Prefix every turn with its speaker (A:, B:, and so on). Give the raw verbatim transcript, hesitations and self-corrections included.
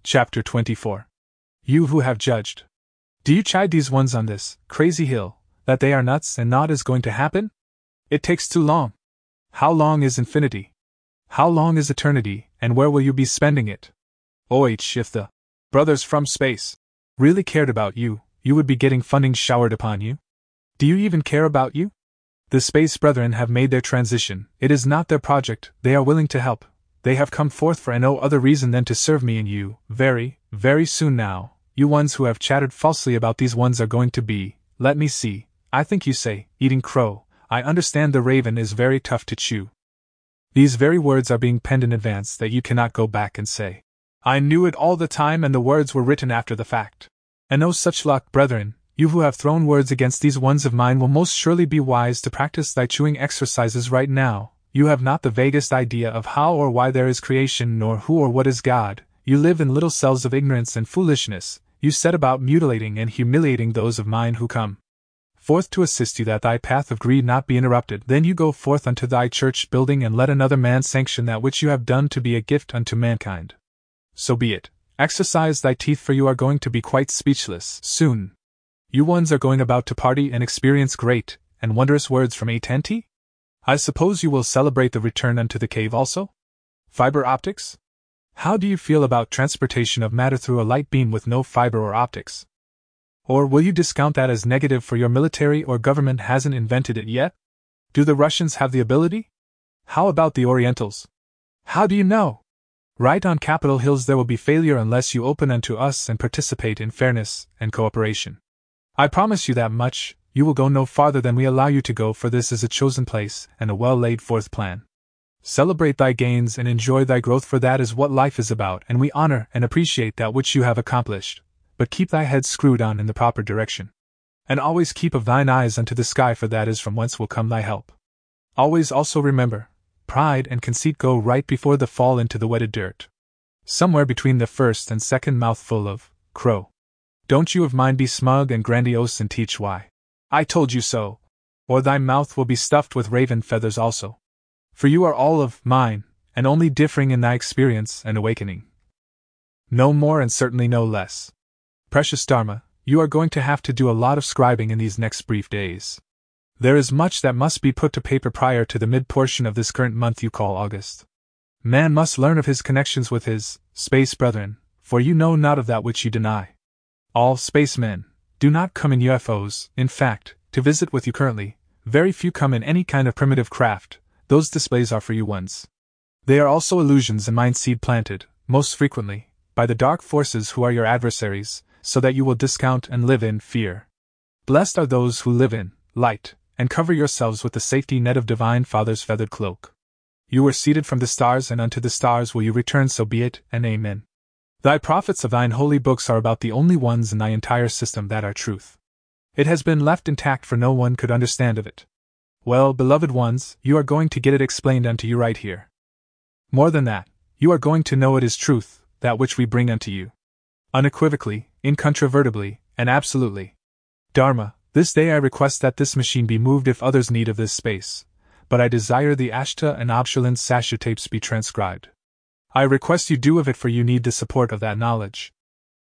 A: Chapter twenty-four. You who have judged. Do you chide these ones on this crazy hill, that they are nuts and naught is going to happen? It takes too long. How long is infinity? How long is eternity, and where will you be spending it? Oh, if the brothers from space really cared about you, you would be getting funding showered upon you. Do you even care about you? The space brethren have made their transition. It is not their project. They are willing to help. They have come forth for no other reason than to serve me and you, very, very soon now. You ones who have chattered falsely about these ones are going to be, let me see, I think you say, eating crow. I understand the raven is very tough to chew. These very words are being penned in advance that you cannot go back and say, I knew it all the time and the words were written after the fact. And no such luck, brethren. You who have thrown words against these ones of mine will most surely be wise to practice thy chewing exercises right now. You have not the vaguest idea of how or why there is creation, nor who or what is God. You live in little cells of ignorance and foolishness. You set about mutilating and humiliating those of mine who come forth to assist you, that thy path of greed not be interrupted. Then you go forth unto thy church building, and let another man sanction that which you have done to be a gift unto mankind. So be it. Exercise thy teeth, for you are going to be quite speechless soon. You ones are going about to party and experience great and wondrous words from A T and T? I suppose you will celebrate the return unto the cave also? Fiber optics? How do you feel about transportation of matter through a light beam with no fiber or optics? Or will you discount that as negative for your military or government hasn't invented it yet? Do the Russians have the ability? How about the Orientals? How do you know? Right on Capitol Hills there will be failure unless you open unto us and participate in fairness and cooperation. I promise you that much. You will go no farther than we allow you to go, for this is a chosen place and a well laid forth plan. Celebrate thy gains and enjoy thy growth, for that is what life is about, and we honor and appreciate that which you have accomplished. But keep thy head screwed on in the proper direction. And always keep of thine eyes unto the sky, for that is from whence will come thy help. Always also remember, pride and conceit go right before the fall into the wetted dirt. Somewhere between the first and second mouthful of crow. Don't you of mine be smug and grandiose and teach why I told you so, or thy mouth will be stuffed with raven feathers also. For you are all of mine, and only differing in thy experience and awakening. No more and certainly no less. Precious Dharma, you are going to have to do a lot of scribing in these next brief days. There is much that must be put to paper prior to the mid-portion of this current month you call August. Man must learn of his connections with his space brethren, for you know not of that which you deny. All spacemen do not come in U F Os, in fact, to visit with you currently. Very few come in any kind of primitive craft. Those displays are for you ones. They are also illusions and mind seed planted, most frequently, by the dark forces who are your adversaries, so that you will discount and live in fear. Blessed are those who live in light, and cover yourselves with the safety net of Divine Father's feathered cloak. You were seated from the stars, and unto the stars will you return, so be it, and amen. Thy prophets of thine holy books are about the only ones in thy entire system that are truth. It has been left intact, for no one could understand of it. Well, beloved ones, you are going to get it explained unto you right here. More than that, you are going to know it is truth, that which we bring unto you. Unequivocally, incontrovertibly, and absolutely. Dharma, this day I request that this machine be moved if others need of this space, but I desire the Ashta and Obshaland Sasha tapes be transcribed. I request you do of it, for you need the support of that knowledge.